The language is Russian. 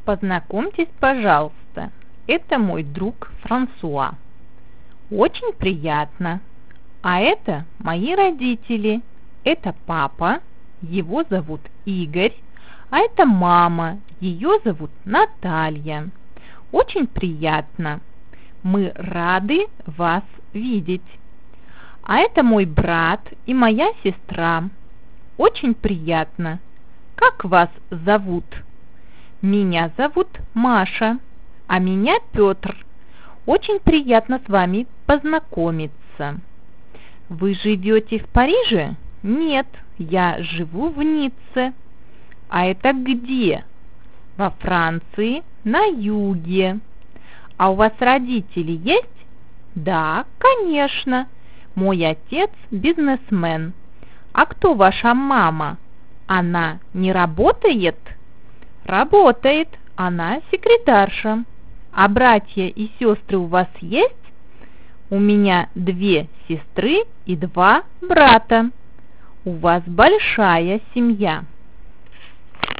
Познакомьтесь, пожалуйста, это мой друг Франсуа. Очень приятно. А это мои родители. Это папа, его зовут Игорь, а это мама, ее зовут Наталья. Очень приятно. Мы рады вас видеть. А это мой брат и моя сестра. Очень приятно. Как вас зовут? Меня зовут Маша, а меня Петр. Очень приятно с вами познакомиться. Вы живете в Париже? Нет, я живу в Ницце. А это где? Во Франции, на юге. А у вас родители есть? Да, конечно. Мой отец бизнесмен. А кто ваша мама? Она не работает? Работает, она секретарша. А братья и сестры у вас есть? У меня 2 сестры и 2 брата. У вас большая семья.